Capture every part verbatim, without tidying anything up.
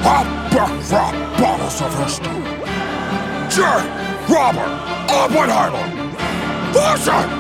Hop back drop bottles of history. J. Robert Oppenheimer. Listen!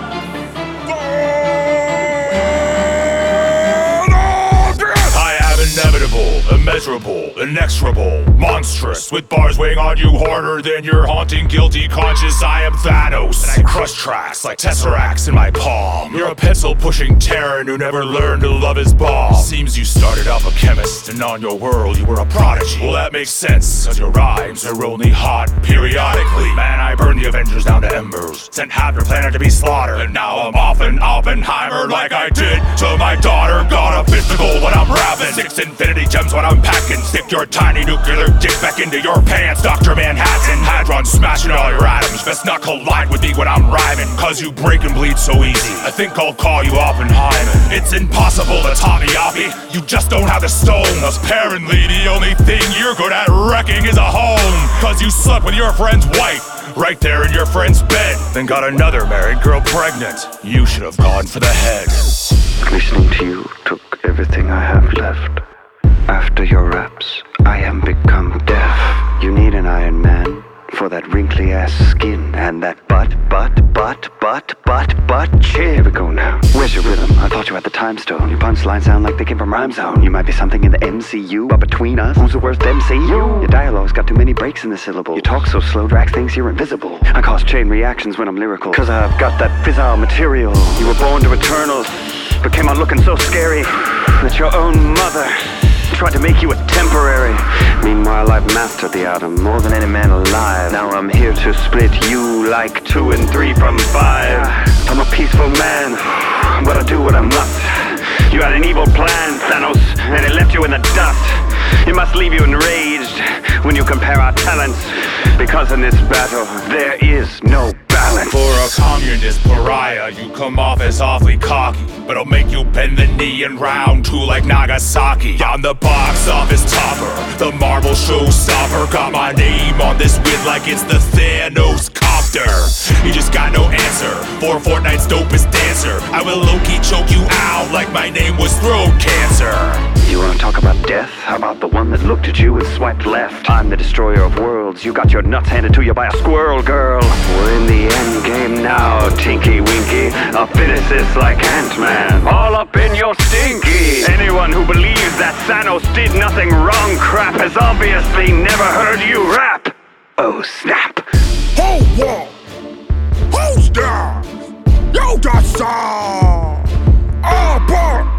Inevitable, immeasurable, inexorable, monstrous, with bars weighing on you harder than your haunting guilty conscience. I am Thanos, and I crush tracks like tesseracts in my palm. You're a pencil-pushing Terran who never learned to love his bomb. Seems you started off a chemist, and on your world you were a prodigy. Well, that makes sense, cause your rhymes are only hot periodically. Man, I burned the Avengers down to embers, sent half your planet to be slaughtered, and now I'm off in Oppenheimer like I did to my daughter. Got a physical when I'm rapping, six infinity gems when I'm packing. Stick your tiny nuclear dick back into your pants, Doctor Manhattan. Hadron smashing all your atoms. Best not collide with me when I'm rhyming, cause you break and bleed so easy. I think I'll call you Oppenheimer. It's impossible to top me, Oppie. You just don't have the stone. Apparently the only thing you're good at wrecking is a home, cause you slept with your friend's wife right there in your friend's bed, then got another married girl pregnant. You should have gone for the head. Listening to you took everything I have left. After your raps, I am become deaf. You need an Iron Man for that wrinkly ass skin and that butt, butt, butt, butt, butt, butt chin. Here we go now. Where's your rhythm? I thought you had the time stone. Your punchlines sound like they came from Rhyme Zone. You might be something in the M C U, but between us, who's the worst M C U? Your dialogue's got too many breaks in the syllable. You talk so slow, Drax thinks you're invisible. I cause chain reactions when I'm lyrical, cause I've got that fizzle material. You were born to Eternals, but came on looking so scary that your own mother tried to make you a temporary. Meanwhile, I've mastered the atom more than any man alive. Now I'm here to split you like two and three from five. I'm a peaceful man, but I do what I must. You had an evil plan, Thanos, and it left you in the dust. It must leave you enraged when you compare our talents, because in this battle, there is no balance. For a communist pariah, you come off as awfully cocky, but I'll make you bend the knee in round two like Nagasaki. I'm the box office topper, the Marvel showstopper. Got my name on this win like it's the Thanos copter. You just got no answer for Fortnite's dopest dancer. I will low-key choke you out like my name was throat cancer. You wanna talk about death? How about the one that looked at you and swiped left? I'm the destroyer of worlds. You got your nuts handed to you by a squirrel, girl. We're in the end game now, Tinky Winky. A physicist like Ant-Man, all up in your stinky. Anyone who believes that Thanos did nothing wrong crap has obviously never heard you rap. Oh snap. Hold wall! Who's down? You got some! All aboard!